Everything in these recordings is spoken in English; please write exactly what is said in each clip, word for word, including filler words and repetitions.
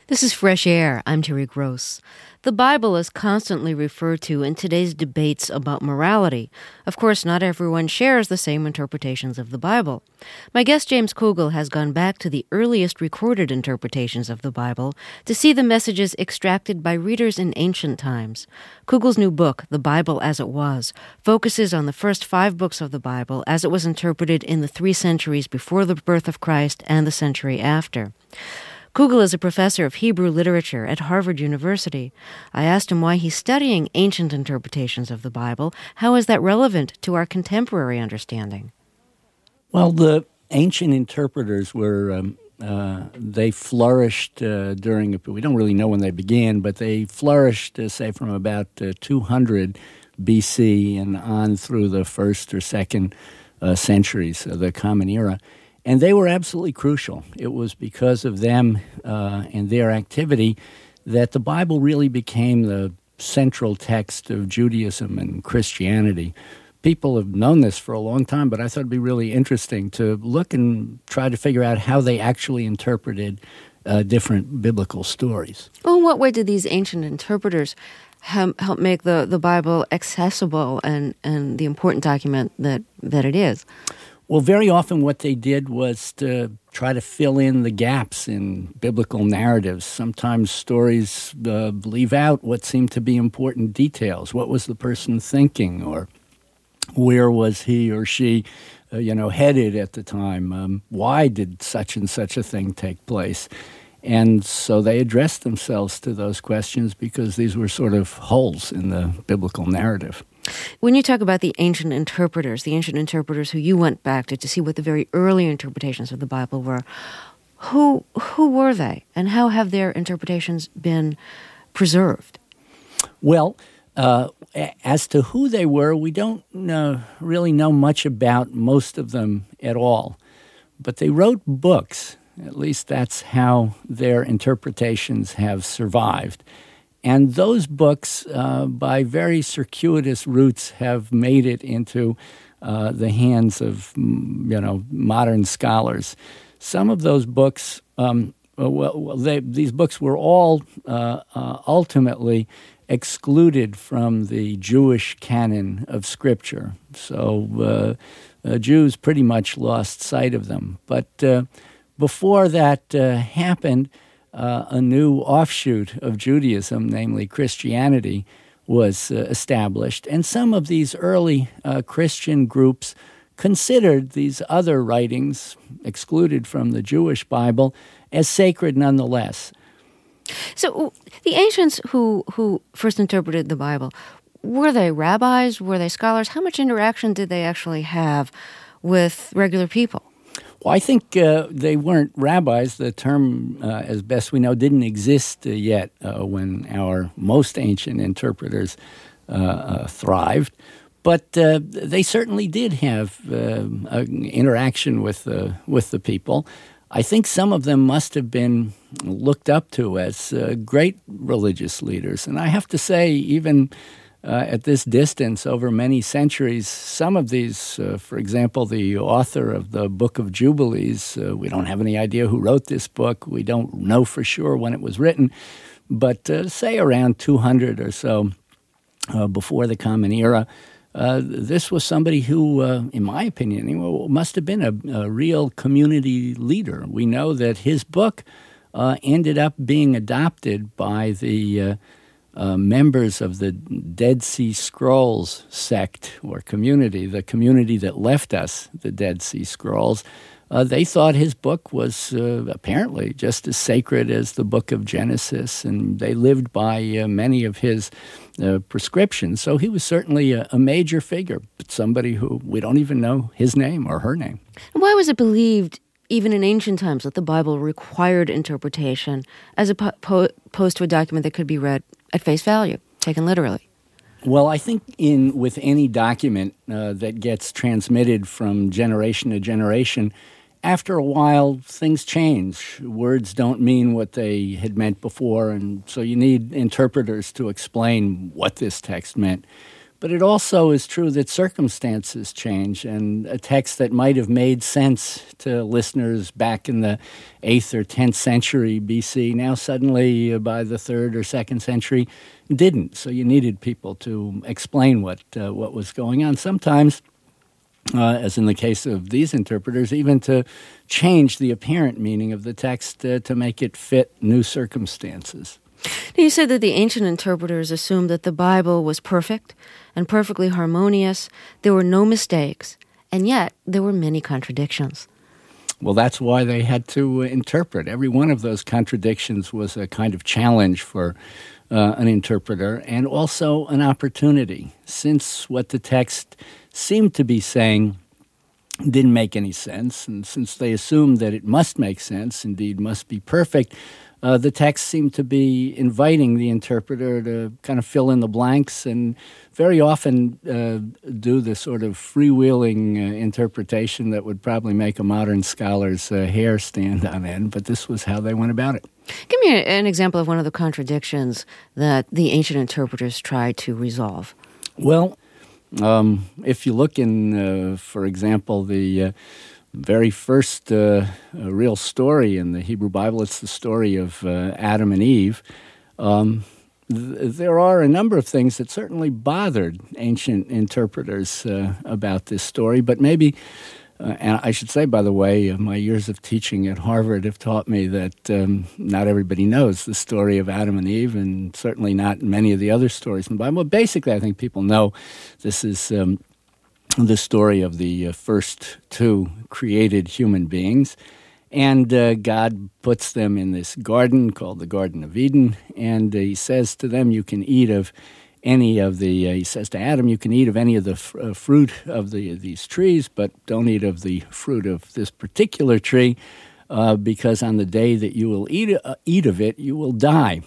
This is Fresh Air. I'm Terry Gross. The Bible is constantly referred to in today's debates about morality. Of course, not everyone shares the same interpretations of the Bible. My guest James Kugel has gone back to the earliest recorded interpretations of the Bible to see the messages extracted by readers in ancient times. Kugel's new book, The Bible as It Was, focuses on the first five books of the Bible as it was interpreted in the three centuries before the birth of Christ and the century after. Kugel is a professor of Hebrew literature at Harvard University. I asked him why he's studying ancient interpretations of the Bible. How is that relevant to our contemporary understanding? Well, the ancient interpreters were, um, uh, they flourished uh, during, we don't really know when they began, but they flourished, uh, say, from about uh, two hundred B C and on through the first or second uh, centuries of the Common Era. And they were absolutely crucial. It was because of them uh, and their activity that the Bible really became the central text of Judaism and Christianity. People have known this for a long time, but I thought it'd be really interesting to look and try to figure out how they actually interpreted uh, different biblical stories. Well, in what way did these ancient interpreters help, help make the, the Bible accessible and, and the important document that, that it is? Well, very often what they did was to try to fill in the gaps in biblical narratives. Sometimes stories uh, leave out what seemed to be important details. What was the person thinking, or where was he or she, uh, you know, headed at the time? Um, why did such and such a thing take place? And so they addressed themselves to those questions because these were sort of holes in the biblical narrative. When you talk about the ancient interpreters, the ancient interpreters who you went back to to see what the very early interpretations of the Bible were, who who were they, and how have their interpretations been preserved? Well, uh, as to who they were, we don't uh, really know much about most of them at all. But they wrote books. At least that's how their interpretations have survived. And those books, uh, by very circuitous routes, have made it into uh, the hands of, you know, modern scholars. Some of those books, um, well, they, these books were all uh, uh, ultimately excluded from the Jewish canon of Scripture. So uh, uh, Jews pretty much lost sight of them. But uh, before that uh, happened, Uh, a new offshoot of Judaism, namely Christianity, was uh, established. And some of these early uh, Christian groups considered these other writings, excluded from the Jewish Bible, as sacred nonetheless. So the ancients who, who first interpreted the Bible, were they rabbis? Were they scholars? How much interaction did they actually have with regular people? Well, I think uh, they weren't rabbis. The term, uh, as best we know, didn't exist uh, yet uh, when our most ancient interpreters uh, uh, thrived. But uh, they certainly did have uh, an interaction with, uh, with the people. I think some of them must have been looked up to as uh, great religious leaders. And I have to say, even Uh, at this distance, over many centuries, some of these, uh, for example, the author of the Book of Jubilees, uh, we don't have any idea who wrote this book. We don't know for sure when it was written, but uh, say around two hundred or so uh, before the Common Era, uh, this was somebody who, uh, in my opinion, must have been a, a real community leader. We know that his book uh, ended up being adopted by the uh, Uh, members of the Dead Sea Scrolls sect or community, the community that left us the Dead Sea Scrolls. Uh, they thought his book was uh, apparently just as sacred as the book of Genesis, and they lived by uh, many of his uh, prescriptions. So he was certainly a, a major figure, but somebody who we don't even know his name or her name. Why was it believed, even in ancient times, that the Bible required interpretation as opposed to a document that could be read at face value, taken literally? Well, I think in with any document uh, that gets transmitted from generation to generation, after a while, things change. Words don't mean what they had meant before, and so you need interpreters to explain what this text meant. But it also is true that circumstances change, and a text that might have made sense to listeners back in the eighth or tenth century B C, now suddenly uh, by the third or second century didn't. So you needed people to explain what uh, what was going on. Sometimes, uh, as in the case of these interpreters, even to change the apparent meaning of the text uh, to make it fit new circumstances. You said that the ancient interpreters assumed that the Bible was perfect and perfectly harmonious. There were no mistakes, and yet there were many contradictions. Well, that's why they had to uh, interpret. Every one of those contradictions was a kind of challenge for uh, an interpreter, and also an opportunity, since what the text seemed to be saying didn't make any sense, and since they assumed that it must make sense, indeed must be perfect, Uh, the text seemed to be inviting the interpreter to kind of fill in the blanks and very often uh, do the sort of freewheeling uh, interpretation that would probably make a modern scholar's uh, hair stand on end, but this was how they went about it. Give me a, an example of one of the contradictions that the ancient interpreters tried to resolve. Well, um, if you look in, uh, for example, the... Uh, very first uh, uh, real story in the Hebrew Bible, it's the story of uh, Adam and Eve. Um, th- there are a number of things that certainly bothered ancient interpreters uh, about this story, but maybe, uh, and I should say, by the way, uh, my years of teaching at Harvard have taught me that um, not everybody knows the story of Adam and Eve, and certainly not many of the other stories in the Bible. But basically, I think people know this is... Um, the story of the uh, first two created human beings. And uh, God puts them in this garden called the Garden of Eden, and uh, he says to them, you can eat of any of the, uh, he says to Adam, you can eat of any of the f- uh, fruit of the, these trees, but don't eat of the fruit of this particular tree, uh, because on the day that you will eat, uh, eat of it, you will die.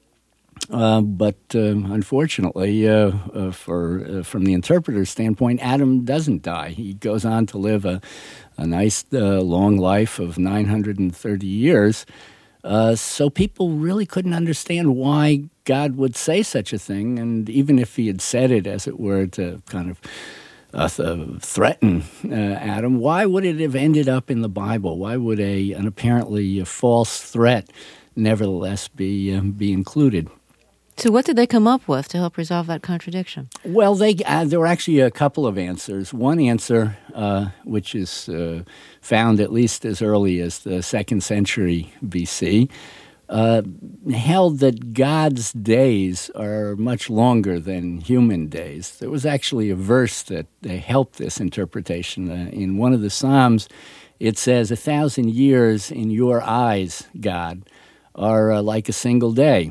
Uh, but um, unfortunately, uh, uh, for uh, from the interpreter's standpoint, Adam doesn't die. He goes on to live a, a nice, uh, long life of nine hundred thirty years. Uh, so people really couldn't understand why God would say such a thing. And even if he had said it, as it were, to kind of uh, th- threaten uh, Adam, why would it have ended up in the Bible? Why would a an apparently a false threat nevertheless be um, be included? So what did they come up with to help resolve that contradiction? Well, they uh, there were actually a couple of answers. One answer, uh, which is uh, found at least as early as the second century B C, uh, held that God's days are much longer than human days. There was actually a verse that uh, helped this interpretation. Uh, in one of the Psalms, it says, "A thousand years in your eyes, God, are uh, like a single day."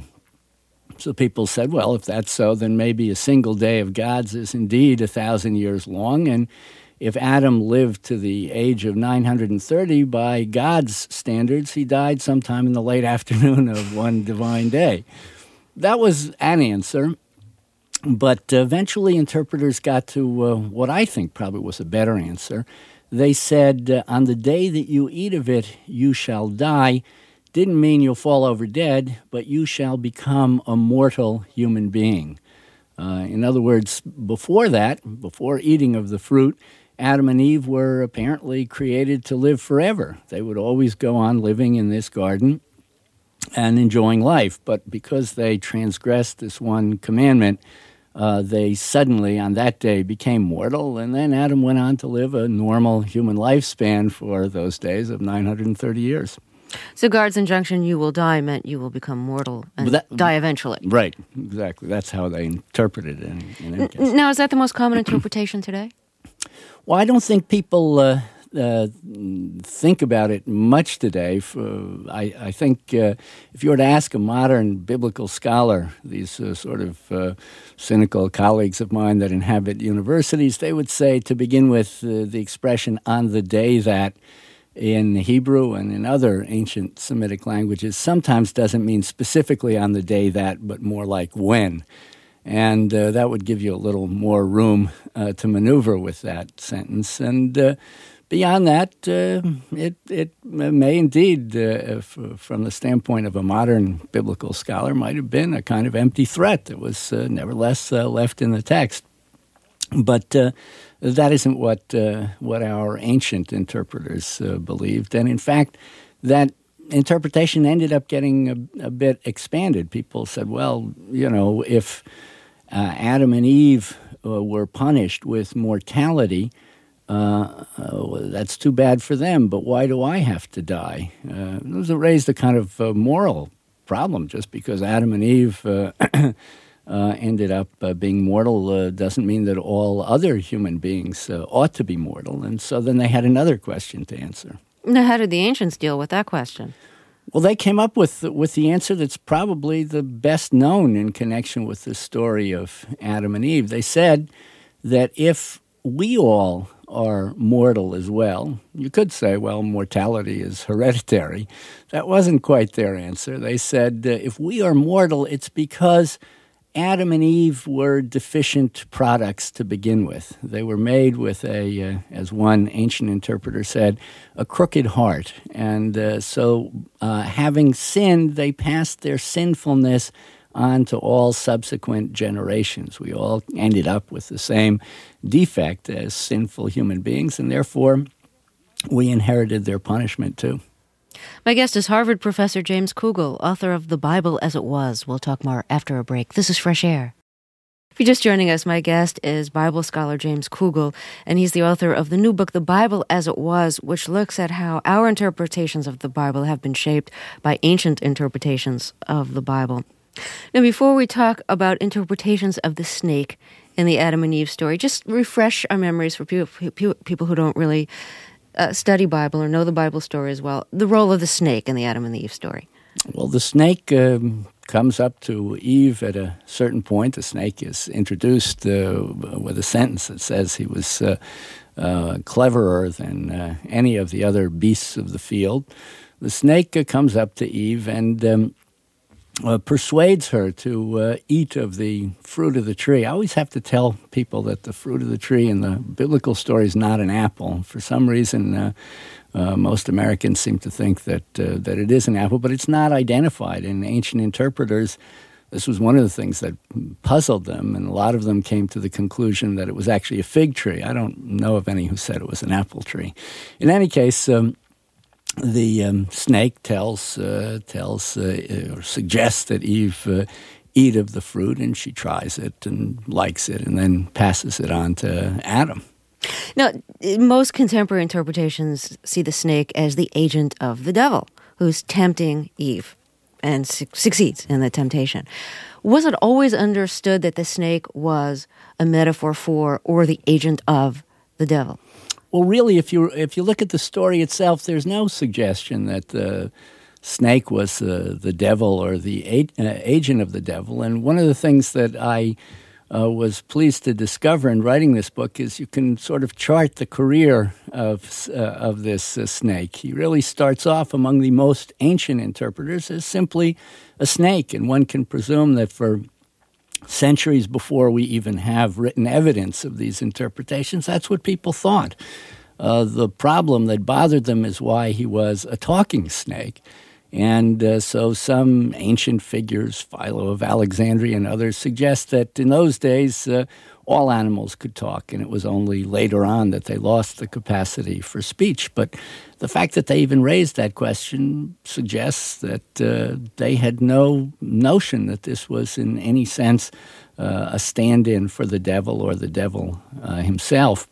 So people said, well, if that's so, then maybe a single day of God's is indeed a thousand years long. And if Adam lived to the age of nine hundred thirty, by God's standards, he died sometime in the late afternoon of one divine day. That was an answer. But eventually interpreters got to uh, what I think probably was a better answer. They said, uh, on the day that you eat of it, you shall die. Didn't mean you'll fall over dead, but you shall become a mortal human being. Uh, in other words, before that, before eating of the fruit, Adam and Eve were apparently created to live forever. They would always go on living in this garden and enjoying life. But because they transgressed this one commandment, uh, they suddenly, on that day, became mortal. And then Adam went on to live a normal human lifespan for those days of nine hundred thirty years. So God's injunction, you will die, meant you will become mortal and that, die eventually. Right, exactly. That's how they interpreted it. In, in any case. Now, is that the most common interpretation today? Well, I don't think people uh, uh, think about it much today. For, I, I think uh, if you were to ask a modern biblical scholar, these uh, sort of uh, cynical colleagues of mine that inhabit universities, they would say, to begin with, uh, the expression "on the day that" in Hebrew and in other ancient Semitic languages sometimes doesn't mean specifically on the day that, but more like when. And uh, that would give you a little more room uh, to maneuver with that sentence. And uh, beyond that, uh, it, it may indeed, uh, f- from the standpoint of a modern biblical scholar, might have been a kind of empty threat that was uh, nevertheless uh, left in the text. But uh, that isn't what uh, what our ancient interpreters uh, believed. And in fact, that interpretation ended up getting a, a bit expanded. People said, well, you know, if uh, Adam and Eve uh, were punished with mortality, uh, uh, that's too bad for them, but why do I have to die? Uh, it raised a kind of uh, moral problem. Just because Adam and Eve uh, uh, ended up uh, being mortal uh, doesn't mean that all other human beings uh, ought to be mortal. And so then they had another question to answer. Now, how did the ancients deal with that question? Well, they came up with with the answer that's probably the best known in connection with the story of Adam and Eve. They said that if we all are mortal as well, you could say, well, mortality is hereditary. That wasn't quite their answer. They said, uh, if we are mortal, it's because Adam and Eve were deficient products to begin with. They were made with a, uh, as one ancient interpreter said, a crooked heart. And uh, so uh, having sinned, they passed their sinfulness on to all subsequent generations. We all ended up with the same defect as sinful human beings, and therefore we inherited their punishment too. My guest is Harvard professor James Kugel, author of The Bible as It Was. We'll talk more after a break. This is Fresh Air. If you're just joining us, my guest is Bible scholar James Kugel, and he's the author of the new book, The Bible as It Was, which looks at how our interpretations of the Bible have been shaped by ancient interpretations of the Bible. Now, before we talk about interpretations of the snake in the Adam and Eve story, just refresh our memories for people, people who don't really Uh, study Bible or know the Bible story as well, the role of the snake in the Adam and the Eve story. Well, the snake um, comes up to Eve at a certain point. The snake is introduced uh, with a sentence that says he was uh, uh, cleverer than uh, any of the other beasts of the field. The snake uh, comes up to Eve and um, Uh, persuades her to uh, eat of the fruit of the tree. I always have to tell people that the fruit of the tree in the biblical story is not an apple. For some reason, uh, uh, most Americans seem to think that uh, that it is an apple, but it's not identified. And ancient interpreters, this was one of the things that puzzled them, and a lot of them came to the conclusion that it was actually a fig tree. I don't know of any who said it was an apple tree. In any case, um, The um, snake tells uh, tells uh, or suggests that Eve uh, eat of the fruit, and she tries it and likes it, and then passes it on to Adam. Now, most contemporary interpretations see the snake as the agent of the devil, who's tempting Eve and su- succeeds in the temptation. Was it always understood that the snake was a metaphor for or the agent of the devil? Well, really, if you if you look at the story itself, there's no suggestion that the snake was uh, the devil or the a- uh, agent of the devil. And one of the things that I uh, was pleased to discover in writing this book is you can sort of chart the career of uh, of this uh, snake. He really starts off among the most ancient interpreters as simply a snake, and one can presume that for centuries before we even have written evidence of these interpretations, that's what people thought. Uh, the problem that bothered them is why he was a talking snake. And uh, so some ancient figures, Philo of Alexandria and others, suggest that in those days uh, all animals could talk, and it was only later on that they lost the capacity for speech. But the fact that they even raised that question suggests that uh, they had no notion that this was in any sense uh, a stand-in for the devil or the devil uh, himself.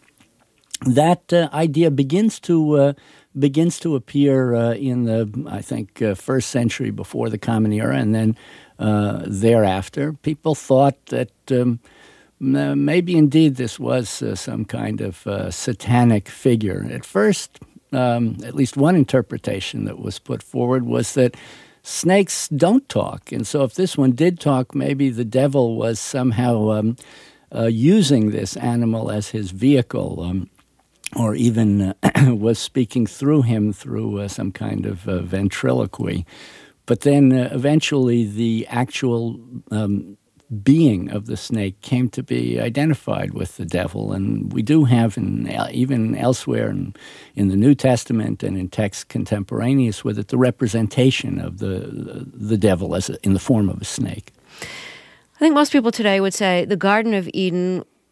That uh, idea begins to uh, begins to appear uh, in the, I think, uh, first century before the Common Era, and then uh, thereafter. People thought that um, maybe indeed this was uh, some kind of uh, satanic figure. At first, um, at least one interpretation that was put forward was that snakes don't talk. And so if this one did talk, maybe the devil was somehow um, uh, using this animal as his vehicle, um, or even uh, was speaking through him through uh, some kind of uh, ventriloquy. But then uh, eventually the actual um, being of the snake came to be identified with the devil. And we do have, in, even elsewhere in, in the New Testament and in texts contemporaneous with it, the representation of the the devil as a, in the form of a snake. I think most people today would say the Garden of Eden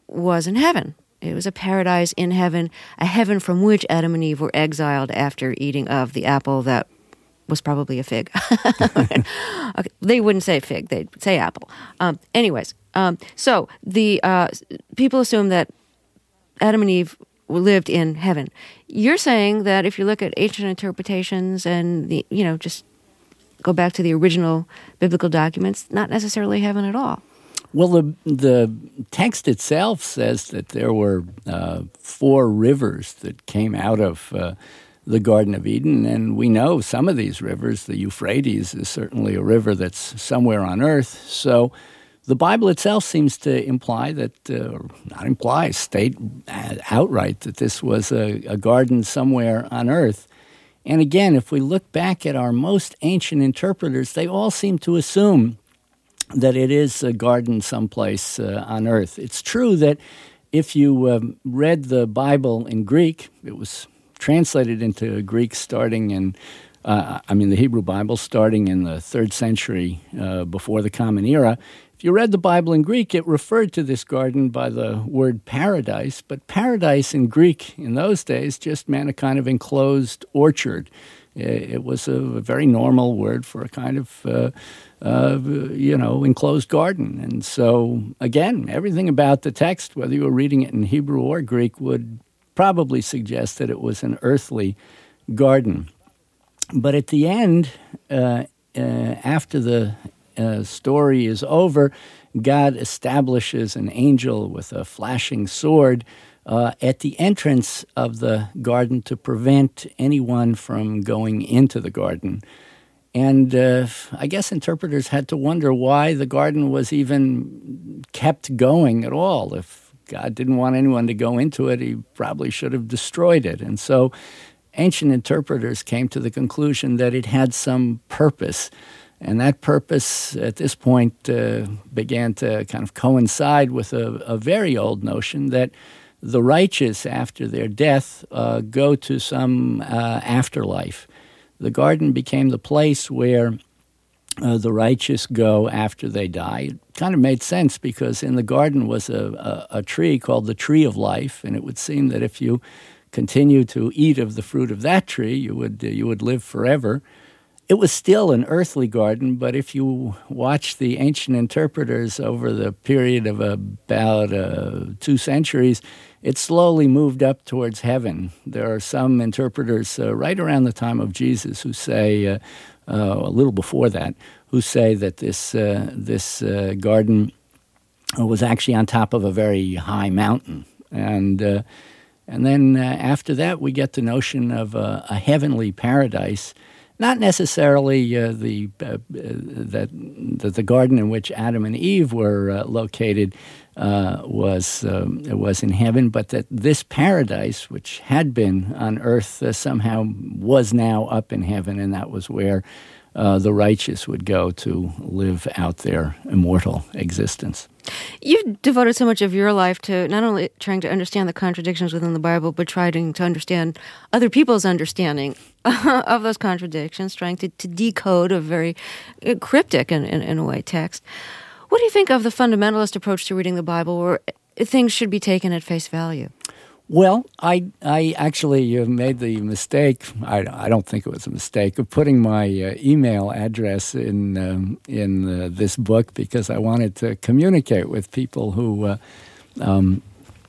was in heaven. It was a paradise in heaven, a heaven from which Adam and Eve were exiled after eating of the apple that was probably a fig. Okay, they wouldn't say fig; they'd say apple. Um, anyways, um, so the uh, people assume that Adam and Eve lived in heaven. You're saying that if you look at ancient interpretations and the, you know, just go back to the original biblical documents, not necessarily heaven at all. Well, the the text itself says that there were uh, four rivers that came out of uh, the Garden of Eden, and we know some of these rivers. The Euphrates is certainly a river that's somewhere on earth. So the Bible itself seems to imply that, uh, or not imply, state outright that this was a, a garden somewhere on earth. And again, if we look back at our most ancient interpreters, they all seem to assume that it is a garden someplace uh, on earth. It's true that if you um, read the Bible in Greek, it was translated into Greek starting in, uh, I mean the Hebrew Bible starting in the third century uh, before the Common Era. If you read the Bible in Greek, it referred to this garden by the word paradise, but paradise in Greek in those days just meant a kind of enclosed orchard. It was a very normal word for a kind of, uh, uh, you know, enclosed garden. And so, again, everything about the text, whether you were reading it in Hebrew or Greek, would probably suggest that it was an earthly garden. But at the end, uh, uh, after the uh, story is over, God establishes an angel with a flashing sword Uh, at the entrance of the garden to prevent anyone from going into the garden. And uh, I guess interpreters had to wonder why the garden was even kept going at all. If God didn't want anyone to go into it, he probably should have destroyed it. And so ancient interpreters came to the conclusion that it had some purpose. And that purpose at this point uh, began to kind of coincide with a, a very old notion that the righteous, after their death, uh, go to some uh, afterlife. The garden became the place where uh, the righteous go after they die. It kind of made sense because in the garden was a, a, a tree called the tree of life, and it would seem that if you continue to eat of the fruit of that tree, you would uh, you would live forever. It was still an earthly garden, but if you watch the ancient interpreters over the period of about uh, two centuries, it slowly moved up towards heaven. There are some interpreters uh, right around the time of Jesus who say, uh, uh, a little before that, who say that this uh, this uh, garden was actually on top of a very high mountain. And uh, and then uh, after that, we get the notion of uh, a heavenly paradise. Not necessarily uh, the uh, that, that the garden in which Adam and Eve were uh, located uh, was um, was in heaven, but that this paradise, which had been on earth, uh, somehow was now up in heaven, and that was where uh, the righteous would go to live out their immortal existence. You've devoted so much of your life to not only trying to understand the contradictions within the Bible, but trying to understand other people's understanding of those contradictions, trying to, to decode a very cryptic, in, in, in a way, text. What do you think of the fundamentalist approach to reading the Bible, where things should be taken at face value? Well, I I actually uh, made the mistake, I, I don't think it was a mistake, of putting my uh, email address in um, in uh, this book because I wanted to communicate with people who uh, um,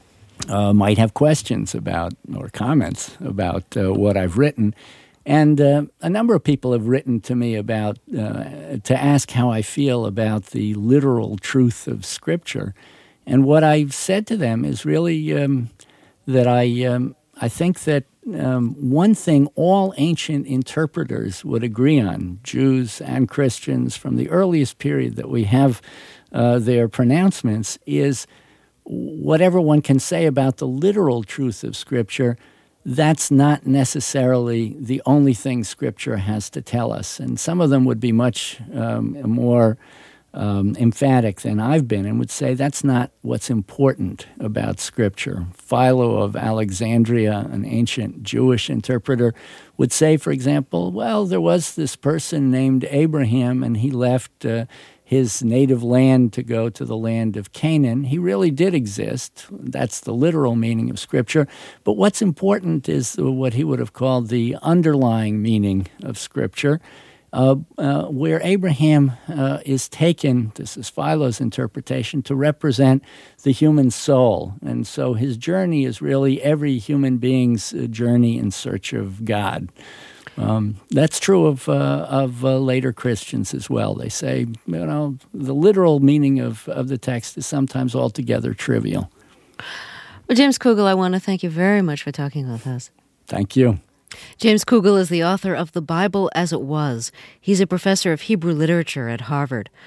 uh, might have questions about or comments about uh, what I've written. And uh, a number of people have written to me about, uh, to ask how I feel about the literal truth of Scripture. And what I've said to them is really um, that I um, I think that um, one thing all ancient interpreters would agree on, Jews and Christians from the earliest period that we have uh, their pronouncements, is whatever one can say about the literal truth of Scripture, that's not necessarily the only thing Scripture has to tell us. And some of them would be much um, more um, emphatic than I've been and would say that's not what's important about Scripture. Philo of Alexandria, an ancient Jewish interpreter, would say, for example, well, there was this person named Abraham, and he left uh, his native land to go to the land of Canaan. He really did exist. That's the literal meaning of Scripture. But what's important is what he would have called the underlying meaning of Scripture, uh, uh, where Abraham uh, is taken, this is Philo's interpretation, to represent the human soul. And so his journey is really every human being's journey in search of God. Um, that's true of uh, of uh, later Christians as well. They say, you know, the literal meaning of, of the text is sometimes altogether trivial. Well, James Kugel, I want to thank you very much for talking with us. Thank you. James Kugel is the author of The Bible as It Was. He's a professor of Hebrew literature at Harvard.